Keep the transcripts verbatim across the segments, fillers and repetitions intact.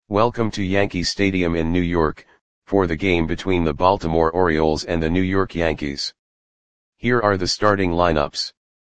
Welcome to Yankee Stadium in New York, for the game between the Baltimore Orioles and the New York Yankees. Here are the starting lineups.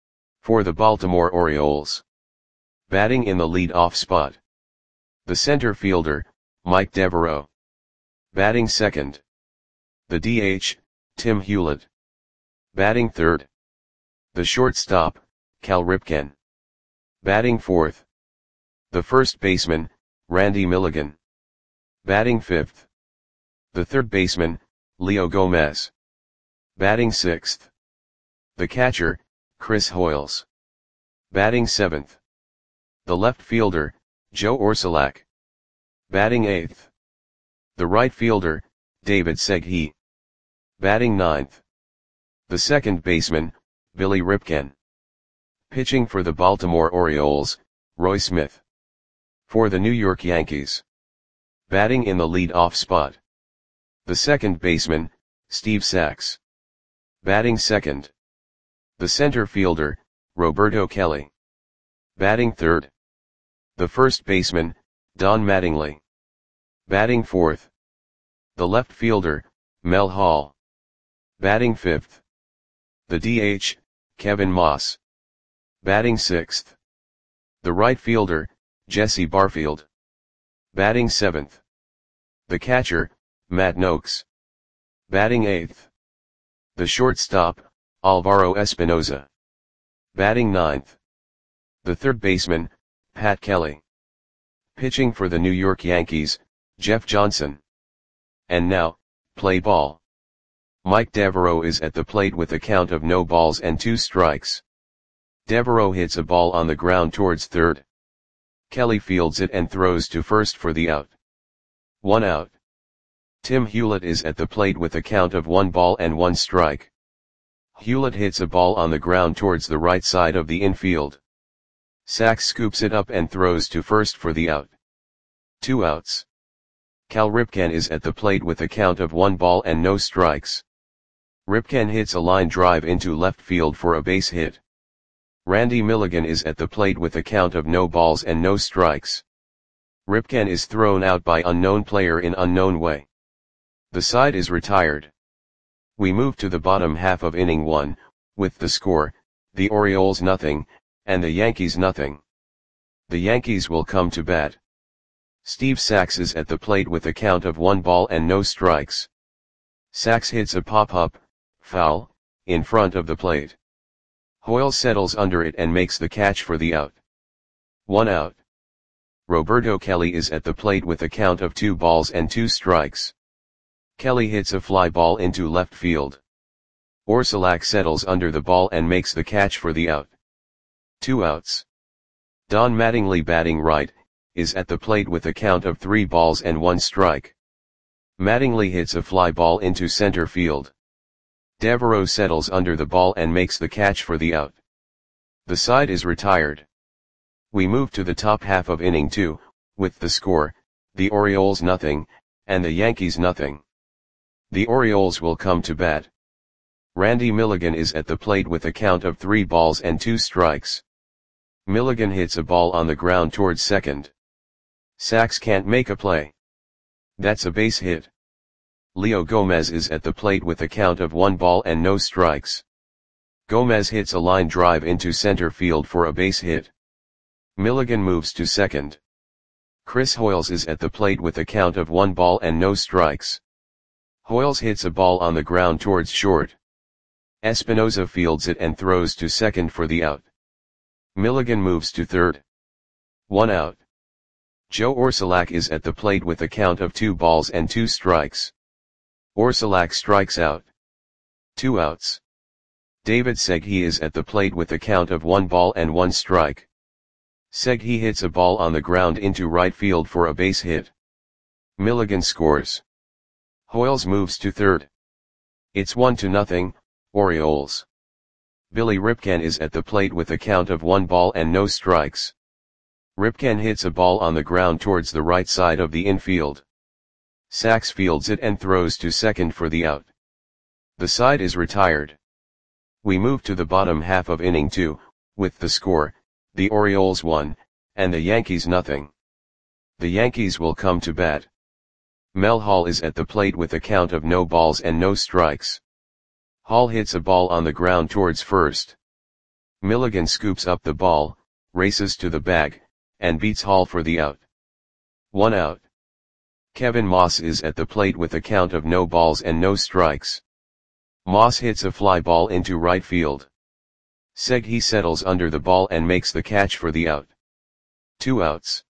For the Baltimore Orioles. Batting in the lead-off spot. The center fielder, Mike Devereaux. Batting second. The D H, Tim Hewlett. Batting third. The shortstop, Cal Ripken. Batting fourth. The first baseman, Randy Milligan. Batting fifth. The third baseman, Leo Gomez. Batting sixth. The catcher, Chris Hoiles. Batting seventh. The left fielder, Joe Orsulak. Batting eighth. The right fielder, David Segui. Batting ninth. The second baseman, Billy Ripken. Pitching for the Baltimore Orioles, Roy Smith. For the New York Yankees. Batting in the lead-off spot. The second baseman, Steve Sax. Batting second. The center fielder, Roberto Kelly. Batting third. The first baseman, Don Mattingly. Batting fourth. The left fielder, Mel Hall. Batting fifth. The D H, Kevin Moss. Batting sixth. The right fielder, Jesse Barfield. Batting seventh. The catcher, Matt Noakes. Batting eighth. The shortstop, Alvaro Espinoza. Batting ninth. The third baseman, Pat Kelly. Pitching for the New York Yankees, Jeff Johnson. And now, play ball. Mike Devereaux is at the plate with a count of no balls and two strikes. Devereaux hits a ball on the ground towards third. Kelly fields it and throws to first for the out. One out. Tim Hewlett is at the plate with a count of one ball and one strike. Hewlett hits a ball on the ground towards the right side of the infield. Sax scoops it up and throws to first for the out. Two outs. Cal Ripken is at the plate with a count of one ball and no strikes. Ripken hits a line drive into left field for a base hit. Randy Milligan is at the plate with a count of no balls and no strikes. Ripken is thrown out by unknown player in unknown way. The side is retired. We move to the bottom half of inning one, with the score, the Orioles nothing, and the Yankees nothing. The Yankees will come to bat. Steve Sax is at the plate with a count of one ball and no strikes. Sax hits a pop-up, foul, in front of the plate. Hoiles settles under it and makes the catch for the out. One out. Roberto Kelly is at the plate with a count of two balls and two strikes. Kelly hits a fly ball into left field. Orsulak settles under the ball and makes the catch for the out. Two outs. Don Mattingly, batting right, is at the plate with a count of three balls and one strike. Mattingly hits a fly ball into center field. Devereaux settles under the ball and makes the catch for the out. The side is retired. We move to the top half of inning two, with the score, the Orioles nothing, and the Yankees nothing. The Orioles will come to bat. Randy Milligan is at the plate with a count of three balls and two strikes. Milligan hits a ball on the ground towards second. Sax can't make a play. That's a base hit. Leo Gomez is at the plate with a count of one ball and no strikes. Gomez hits a line drive into center field for a base hit. Milligan moves to second. Chris Hoiles is at the plate with a count of one ball and no strikes. Hoiles hits a ball on the ground towards short. Espinoza fields it and throws to second for the out. Milligan moves to third. One out. Joe Orsulak is at the plate with a count of two balls and two strikes. Orsulak strikes out. Two outs. David Segui is at the plate with a count of one ball and one strike. Segui hits a ball on the ground into right field for a base hit. Milligan scores. Hoiles moves to third. It's one to nothing, Orioles. Billy Ripken is at the plate with a count of one ball and no strikes. Ripken hits a ball on the ground towards the right side of the infield. Sax fields it and throws to second for the out. The side is retired. We move to the bottom half of inning two, with the score, the Orioles one, and the Yankees nothing. The Yankees will come to bat. Mel Hall is at the plate with a count of no balls and no strikes. Hall hits a ball on the ground towards first. Milligan scoops up the ball, races to the bag, and beats Hall for the out. One out. Kevin Moss is at the plate with a count of no balls and no strikes. Moss hits a fly ball into right field. Segui settles under the ball and makes the catch for the out. Two outs.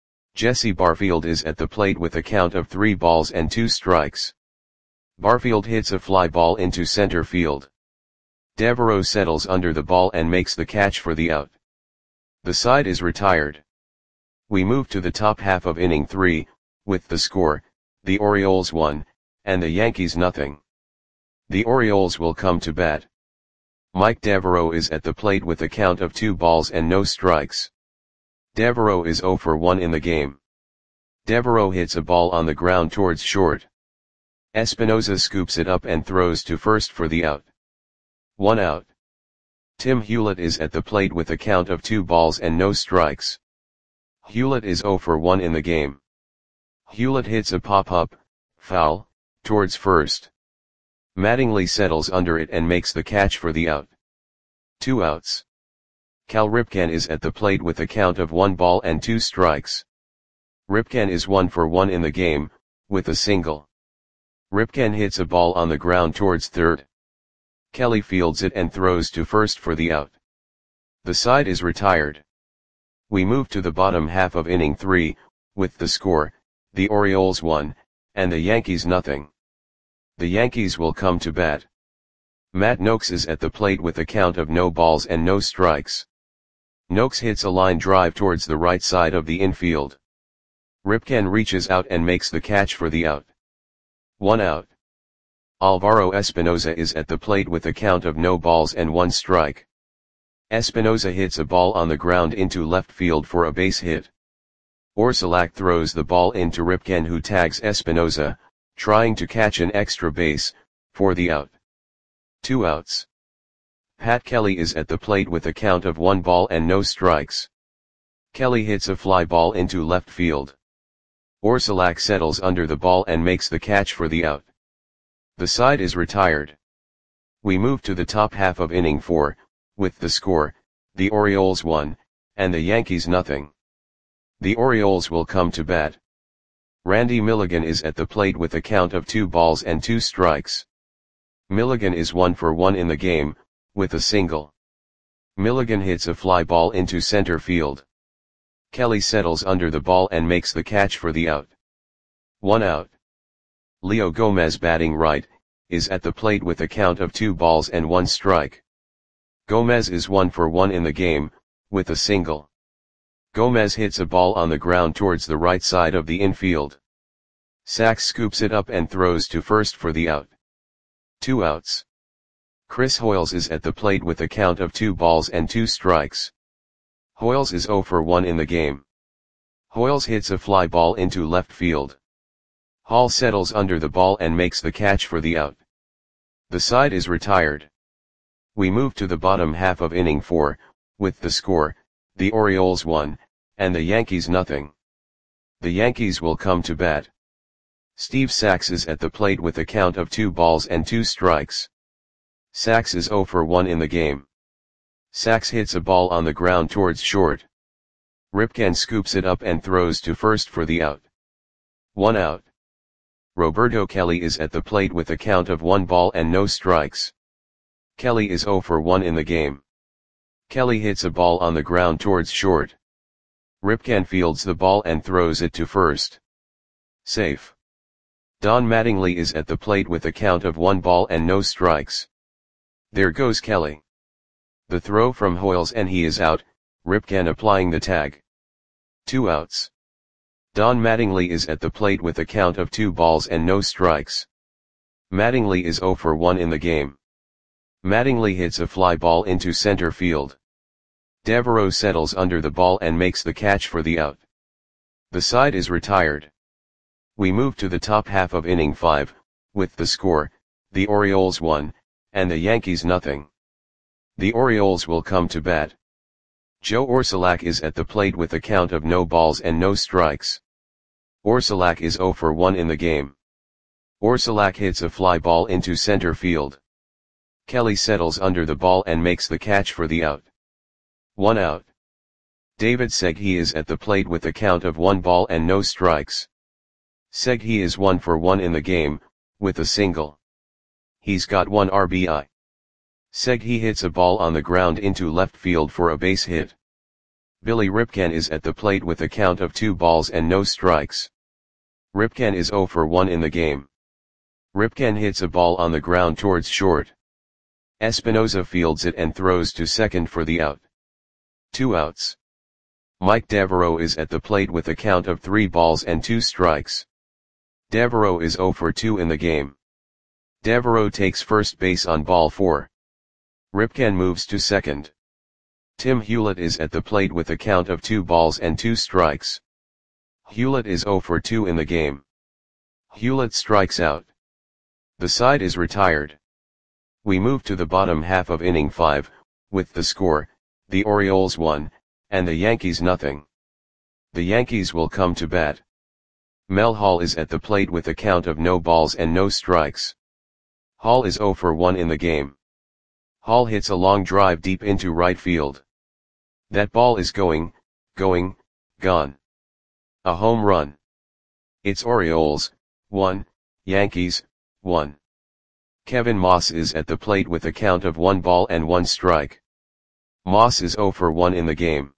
Jesse Barfield is at the plate with a count of three balls and two strikes. Barfield hits a fly ball into center field. Devereaux settles under the ball and makes the catch for the out. The side is retired. We move to the top half of inning three, with the score, the Orioles one, and the Yankees nothing. The Orioles will come to bat. Mike Devereaux is at the plate with a count of two balls and no strikes. Devereaux is zero for one in the game. Devereaux hits a ball on the ground towards short. Espinosa scoops it up and throws to first for the out. One out. Tim Hewlett is at the plate with a count of two balls and no strikes. Hewlett is zero for one in the game. Hewlett hits a pop-up, foul, towards first. Mattingly settles under it and makes the catch for the out. Two outs. Cal Ripken is at the plate with a count of one ball and two strikes. Ripken is one for one in the game, with a single. Ripken hits a ball on the ground towards third. Kelly fields it and throws to first for the out. The side is retired. We move to the bottom half of inning three, with the score, the Orioles one, and the Yankees nothing. The Yankees will come to bat. Matt Noakes is at the plate with a count of no balls and no strikes. Noakes hits a line drive towards the right side of the infield. Ripken reaches out and makes the catch for the out. One out. Alvaro Espinosa is at the plate with a count of no balls and one strike. Espinosa hits a ball on the ground into left field for a base hit. Orsulak throws the ball into Ripken, who tags Espinosa, trying to catch an extra base, for the out. Two outs. Pat Kelly is at the plate with a count of one ball and no strikes. Kelly hits a fly ball into left field. Orsulak settles under the ball and makes the catch for the out. The side is retired. We move to the top half of inning four, with the score, the Orioles one, and the Yankees nothing. The Orioles will come to bat. Randy Milligan is at the plate with a count of two balls and two strikes. Milligan is one for one in the game, with a single. Milligan hits a fly ball into center field. Kelly settles under the ball and makes the catch for the out. One out. Leo Gomez, batting right, is at the plate with a count of two balls and one strike. Gomez is one for one in the game, with a single. Gomez hits a ball on the ground towards the right side of the infield. Sachs scoops it up and throws to first for the out. Two outs. Chris Hoiles is at the plate with a count of two balls and two strikes. Hoiles is zero for one in the game. Hoiles hits a fly ball into left field. Hall settles under the ball and makes the catch for the out. The side is retired. We move to the bottom half of inning four, with the score, the Orioles one, and the Yankees nothing. The Yankees will come to bat. Steve Sachs is at the plate with a count of two balls and two strikes. Sachs is zero for one in the game. Sachs hits a ball on the ground towards short. Ripken scoops it up and throws to first for the out. One out. Roberto Kelly is at the plate with a count of one ball and no strikes. Kelly is zero for one in the game. Kelly hits a ball on the ground towards short. Ripken fields the ball and throws it to first. Safe. Don Mattingly is at the plate with a count of one ball and no strikes. There goes Kelly. The throw from Hoiles and he is out, Ripken applying the tag. Two outs. Don Mattingly is at the plate with a count of two balls and no strikes. Mattingly is zero for one in the game. Mattingly hits a fly ball into center field. Devereaux settles under the ball and makes the catch for the out. The side is retired. We move to the top half of inning five, with the score, the Orioles one, and the Yankees nothing. The Orioles will come to bat. Joe Orsulak is at the plate with a count of no balls and no strikes. Orsulak is zero for one in the game. Orsulak hits a fly ball into center field. Kelly settles under the ball and makes the catch for the out. One out. David Seghi is at the plate with a count of one ball and no strikes. Seghi is one for one in the game, with a single. He's got one R B I. Seghi hits a ball on the ground into left field for a base hit. Billy Ripken is at the plate with a count of two balls and no strikes. Ripken is zero for one in the game. Ripken hits a ball on the ground towards short. Espinoza fields it and throws to second for the out. Two outs. Mike Devereaux is at the plate with a count of three balls and two strikes. Devereaux is zero for two in the game. Devereaux takes first base on ball four. Ripken moves to second. Tim Hewlett is at the plate with a count of two balls and two strikes. Hewlett is zero for two in the game. Hewlett strikes out. The side is retired. We move to the bottom half of inning five, with the score, the Orioles one, and the Yankees nothing. The Yankees will come to bat. Mel Hall is at the plate with a count of no balls and no strikes. Hall is zero for one in the game. Hall hits a long drive deep into right field. That ball is going, going, gone. A home run. It's Orioles, one, Yankees, one. Kevin Moss is at the plate with a count of one ball and one strike. Moss is zero for one in the game.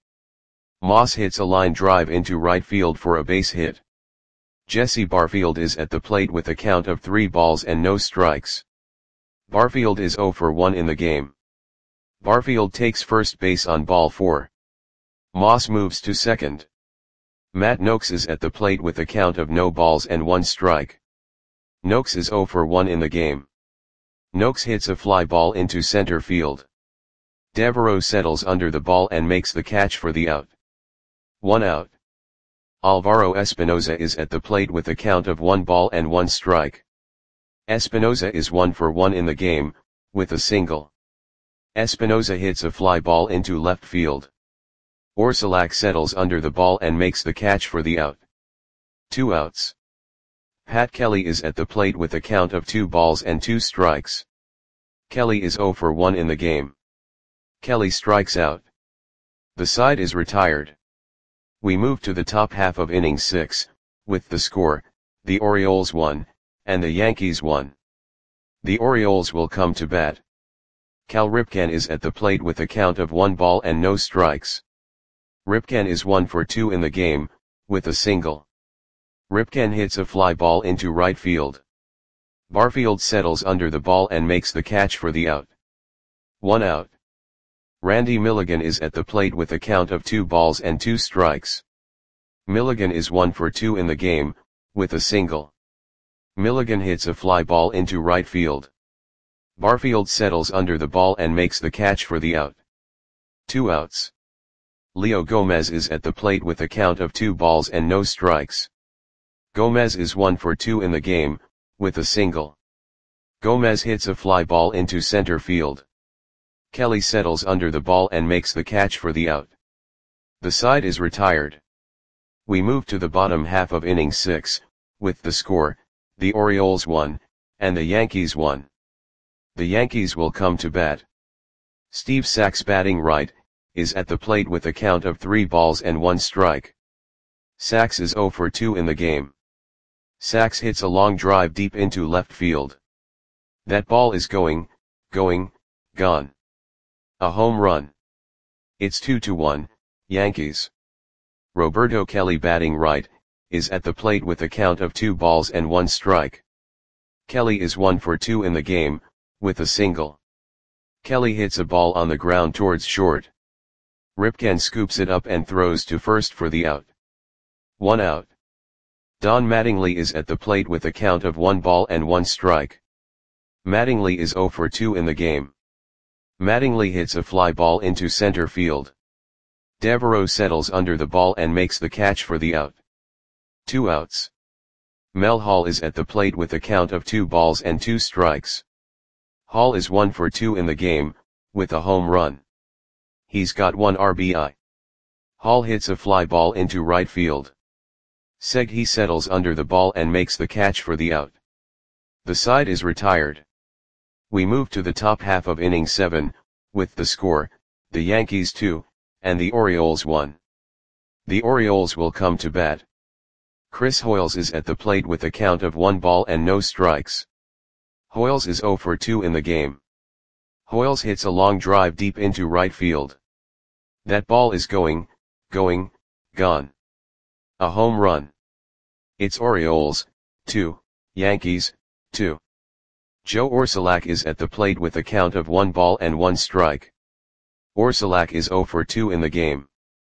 Moss hits a line drive into right field for a base hit. Jesse Barfield is at the plate with a count of three balls and no strikes. Barfield is zero for one in the game. Barfield takes first base on ball four. Moss moves to second. Matt Noakes is at the plate with a count of no balls and one strike. Noakes is zero for one in the game. Noakes hits a fly ball into center field. Devereaux settles under the ball and makes the catch for the out. One out. Alvaro Espinoza is at the plate with a count of one ball and one strike. Espinoza is one for one in the game, with a single. Espinoza hits a fly ball into left field. Orsulak settles under the ball and makes the catch for the out. Two outs. Pat Kelly is at the plate with a count of two balls and two strikes. Kelly is zero for one in the game. Kelly strikes out. The side is retired. We move to the top half of inning six, with the score, the Orioles one, and the Yankees one. The Orioles will come to bat. Cal Ripken is at the plate with a count of one ball and no strikes. Ripken is one for two in the game, with a single. Ripken hits a fly ball into right field. Barfield settles under the ball and makes the catch for the out. One out. Randy Milligan is at the plate with a count of two balls and two strikes. Milligan is one for two in the game, with a single. Milligan hits a fly ball into right field. Barfield settles under the ball and makes the catch for the out. Two outs. Leo Gomez is at the plate with a count of two balls and no strikes. Gomez is one for two in the game, with a single. Gomez hits a fly ball into center field. Kelly settles under the ball and makes the catch for the out. The side is retired. We move to the bottom half of inning six, with the score, the Orioles one, and the Yankees one. The Yankees will come to bat. Steve Sax, batting right, is at the plate with a count of three balls and one strike. Sax is zero for two in the game. Sax hits a long drive deep into left field. That ball is going, going, gone. A home run. It's two to one, Yankees. Roberto Kelly, batting right, is at the plate with a count of two balls and one strike. Kelly is one for two in the game, with a single. Kelly hits a ball on the ground towards short. Ripken scoops it up and throws to first for the out. One out. Don Mattingly is at the plate with a count of one ball and one strike. Mattingly is zero for two in the game. Mattingly hits a fly ball into center field. Devereaux settles under the ball and makes the catch for the out. Two outs. Mel Hall is at the plate with a count of two balls and two strikes. Hall is one for two in the game, with a home run. He's got one R B I. Hall hits a fly ball into right field. Seghi settles under the ball and makes the catch for the out. The side is retired. We move to the top half of inning seven, with the score, the Yankees two, and the Orioles one. The Orioles will come to bat. Chris Hoiles is at the plate with a count of one ball and no strikes. Hoiles is zero for two in the game. Hoiles hits a long drive deep into right field. That ball is going, going, gone. A home run. It's Orioles, two, Yankees, two. Joe Orsulak is at the plate with a count of one ball and one strike. Orsulak is zero for two in the game.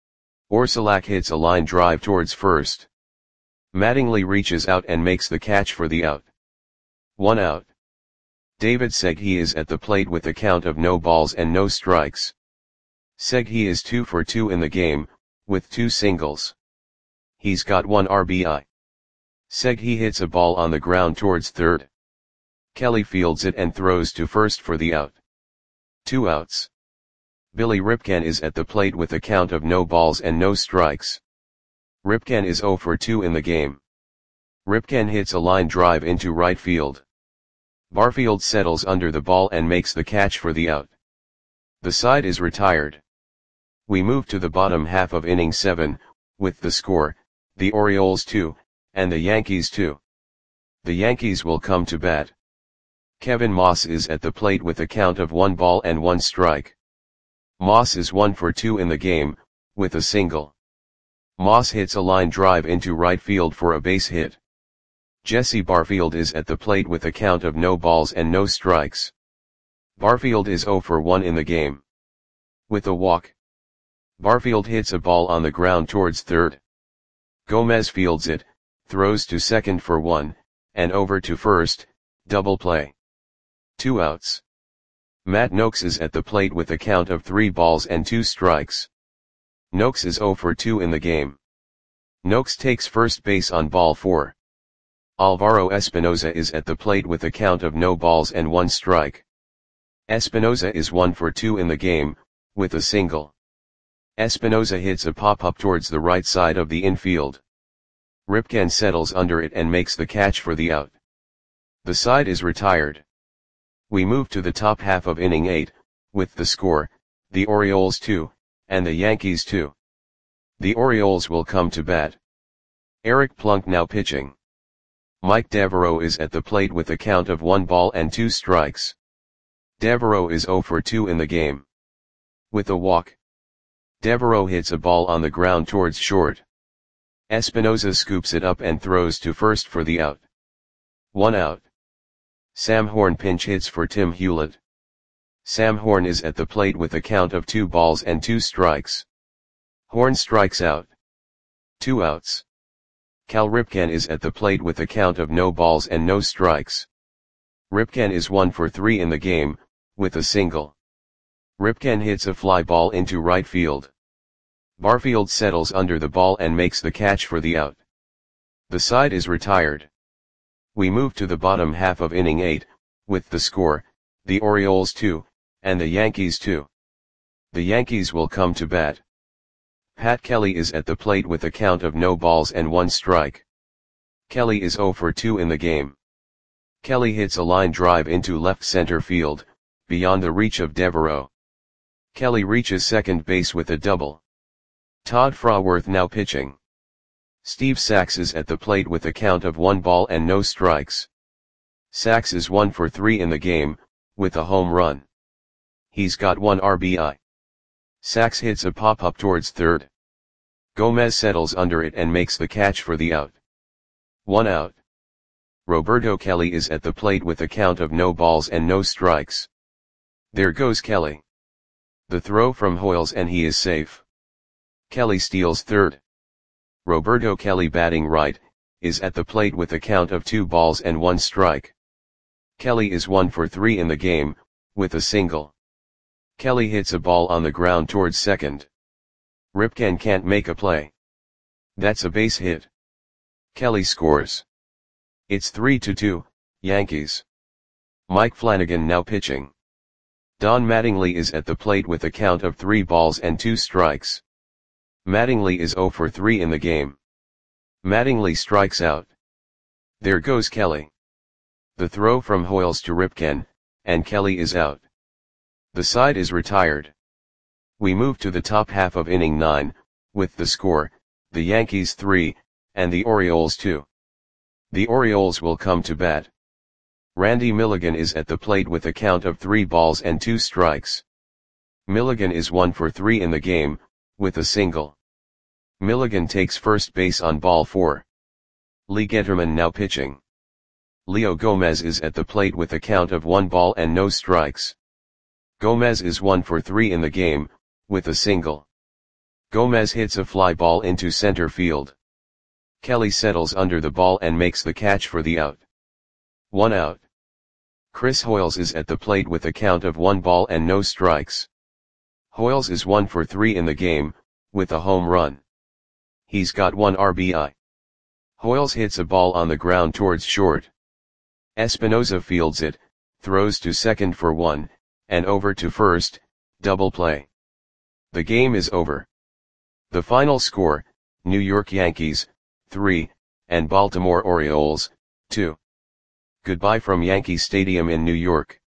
Orsulak hits a line drive towards first. Mattingly reaches out and makes the catch for the out. One out. David Seghi is at the plate with a count of no balls and no strikes. Seghi is two for two in the game, with two singles. He's got one R B I. Seghi hits a ball on the ground towards third. Kelly fields it and throws to first for the out. Two outs. Billy Ripken is at the plate with a count of no balls and no strikes. Ripken is zero for two in the game. Ripken hits a line drive into right field. Barfield settles under the ball and makes the catch for the out. The side is retired. We move to the bottom half of inning seven, with the score, the Orioles two, and the Yankees two. The Yankees will come to bat. Kevin Moss is at the plate with a count of one ball and one strike. Moss is one for two in the game, with a single. Moss hits a line drive into right field for a base hit. Jesse Barfield is at the plate with a count of no balls and no strikes. Barfield is zero for one in the game. With a walk. Barfield hits a ball on the ground towards third. Gomez fields it, throws to second for one, and over to first, double play. Two outs. Matt Noakes is at the plate with a count of three balls and two strikes. Noakes is zero for two in the game. Noakes takes first base on ball four. Alvaro Espinoza is at the plate with a count of no balls and one strike. Espinoza is one for two in the game, with a single. Espinoza hits a pop-up towards the right side of the infield. Ripken settles under it and makes the catch for the out. The side is retired. We move to the top half of inning eight, with the score, the Orioles two, and the Yankees two. The Orioles will come to bat. Eric Plunk now pitching. Mike Devereaux is at the plate with a count of one ball and two strikes. Devereaux is zero for two in the game. With a walk. Devereaux hits a ball on the ground towards short. Espinoza scoops it up and throws to first for the out. One out. Sam Horn pinch hits for Tim Hewlett. Sam Horn is at the plate with a count of two balls and two strikes. Horn strikes out. Two outs. Cal Ripken is at the plate with a count of no balls and no strikes. Ripken is one for three in the game, with a single. Ripken hits a fly ball into right field. Barfield settles under the ball and makes the catch for the out. The side is retired. We move to the bottom half of inning eight, with the score, the Orioles two, and the Yankees two. The Yankees will come to bat. Pat Kelly is at the plate with a count of no balls and one strike. Kelly is zero for two in the game. Kelly hits a line drive into left center field, beyond the reach of Devereaux. Kelly reaches second base with a double. Todd Fraworth now pitching. Steve Sachs is at the plate with a count of one ball and no strikes. Sachs is one for three in the game, with a home run. He's got one R B I. Sachs hits a pop-up towards third. Gomez settles under it and makes the catch for the out. One out. Roberto Kelly is at the plate with a count of no balls and no strikes. There goes Kelly. The throw from Hoiles and he is safe. Kelly steals third. Roberto Kelly batting right, is at the plate with a count of two balls and one strike. Kelly is one for three in the game, with a single. Kelly hits a ball on the ground towards second. Ripken can't make a play. That's a base hit. Kelly scores. It's three to two, Yankees. Mike Flanagan now pitching. Don Mattingly is at the plate with a count of three balls and two strikes. Mattingly is zero for three in the game. Mattingly strikes out. There goes Kelly. The throw from Hoyles to Ripken, and Kelly is out. The side is retired. We move to the top half of inning nine, with the score, the Yankees three, and the Orioles two. The Orioles will come to bat. Randy Milligan is at the plate with a count of three balls and two strikes. Milligan is one for three in the game, with a single. Milligan takes first base on ball four. Lee Getterman now pitching. Leo Gomez is at the plate with a count of one ball and no strikes. Gomez is one for three in the game, with a single. Gomez hits a fly ball into center field. Kelly settles under the ball and makes the catch for the out. One out. Chris Hoyles is at the plate with a count of one ball and no strikes. Hoyles is one for three in the game, with a home run. He's got one R B I. Hoyles hits a ball on the ground towards short. Espinoza fields it, throws to second for one, and over to first, double play. The game is over. The final score, New York Yankees, three, and Baltimore Orioles, two. Goodbye from Yankee Stadium in New York.